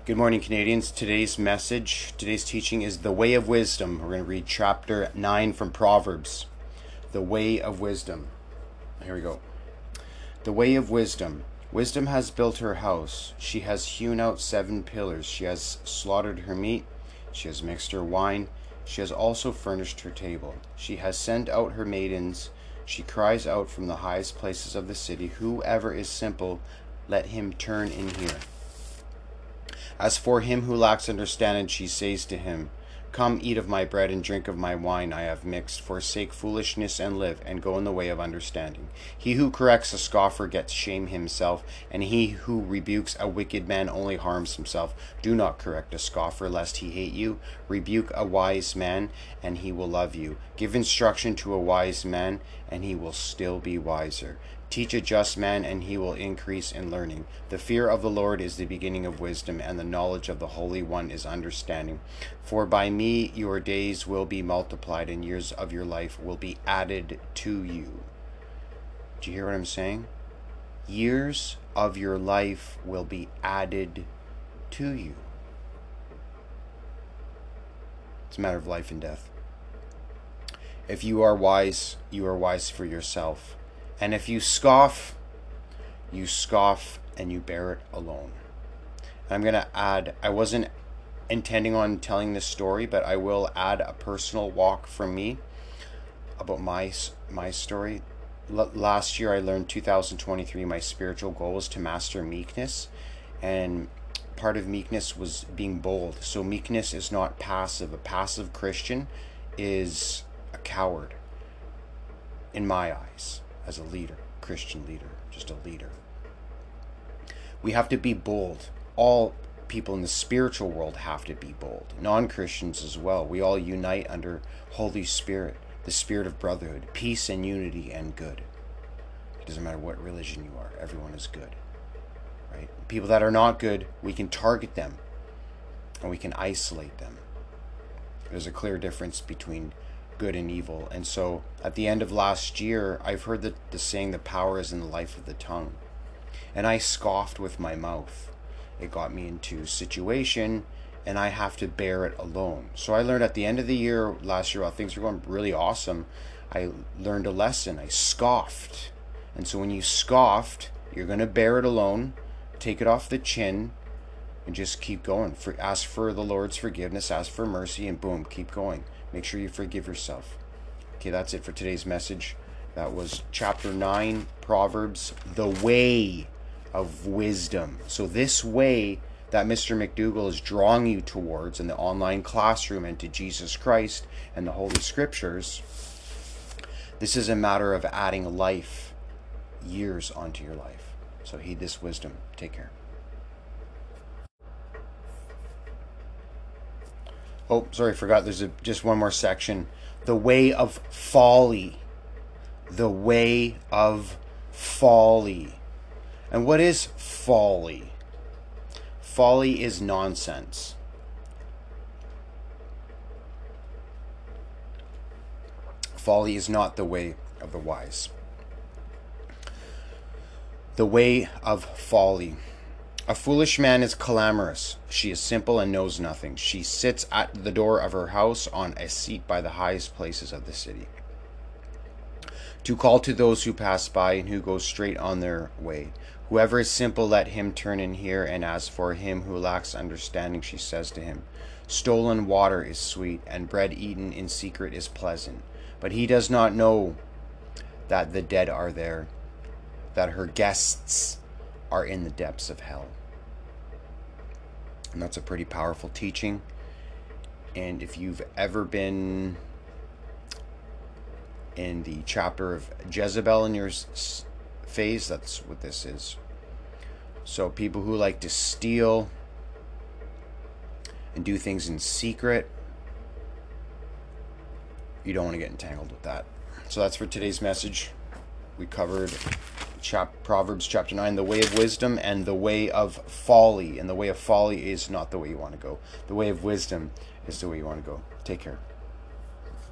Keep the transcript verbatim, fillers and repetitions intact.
Good morning, Canadians. Today's message, today's teaching is the way of wisdom. We're going to read chapter nine from Proverbs. The way of wisdom. Here we go. The way of wisdom. Wisdom has built her house. She has hewn out seven pillars. She has slaughtered her meat. She has mixed her wine. She has also furnished her table. She has sent out her maidens. She cries out from the highest places of the city, "Whoever is simple, let him turn in here." As for him who lacks understanding, she says to him, "Come, eat of my bread and drink of my wine I have mixed. Forsake foolishness and live, and go in the way of understanding. He who corrects a scoffer gets shame himself, and he who rebukes a wicked man only harms himself. Do not correct a scoffer, lest he hate you. Rebuke a wise man, and he will love you. Give instruction to a wise man, and he will still be wiser. Teach a just man, and he will increase in learning. The fear of the Lord is the beginning of wisdom, and the knowledge of the Holy One is understanding. For by me your days will be multiplied, and years of your life will be added to you." Do you hear what I'm saying? Years of your life will be added to you. It's a matter of life and death. If you are wise, you are wise for yourself. And if you scoff, you scoff and you bear it alone. I'm going to add, I wasn't intending on telling this story, but I will add a personal walk from me about my my story. L- last year I learned two thousand twenty-three, my spiritual goal was to master meekness. And part of meekness was being bold. So meekness is not passive. A passive Christian is a coward in my eyes. As a leader, Christian leader, just a leader. We have to be bold. All people in the spiritual world have to be bold. Non-Christians as well. We all unite under Holy Spirit, the spirit of brotherhood, peace and unity and good. It doesn't matter what religion you are. Everyone is good. Right? People that are not good, we can target them and we can isolate them. There's a clear difference between good and evil. And so at the end of last year, I've heard the, the saying, the power is in the life of the tongue. And I scoffed with my mouth. It got me into a situation and I have to bear it alone. So I learned at the end of the year, last year, while things were going really awesome, I learned a lesson. I scoffed. And so when you scoffed, you're going to bear it alone, take it off the chin, and just keep going. For, ask for the Lord's forgiveness, ask for mercy, and boom, keep going. Make sure you forgive yourself. Okay, that's it for today's message. That was chapter nine, Proverbs, the way of wisdom. So this way that Mister McDougall is drawing you towards in the online classroom and to Jesus Christ and the Holy Scriptures, this is a matter of adding life, years onto your life. So heed this wisdom. Take care. Oh, sorry, forgot there's a, just one more section. The way of folly. The way of folly. And what is folly? Folly is nonsense. Folly is not the way of the wise. The way of folly. A foolish man is clamorous. She is simple and knows nothing. She sits at the door of her house on a seat by the highest places of the city, to call to those who pass by and who go straight on their way. Whoever is simple, let him turn in here. And as for him who lacks understanding, she says to him, "Stolen water is sweet, and bread eaten in secret is pleasant." But he does not know that the dead are there, that her guests are in the depths of hell. And that's a pretty powerful teaching. And if you've ever been in the chapter of Jezebel in your phase, that's what this is. So people who like to steal and do things in secret, you don't want to get entangled with that. So that's for today's message. We covered Chap- Proverbs chapter nine, the way of wisdom and the way of folly. And the way of folly is not the way you want to go. The way of wisdom is the way you want to go. Take care.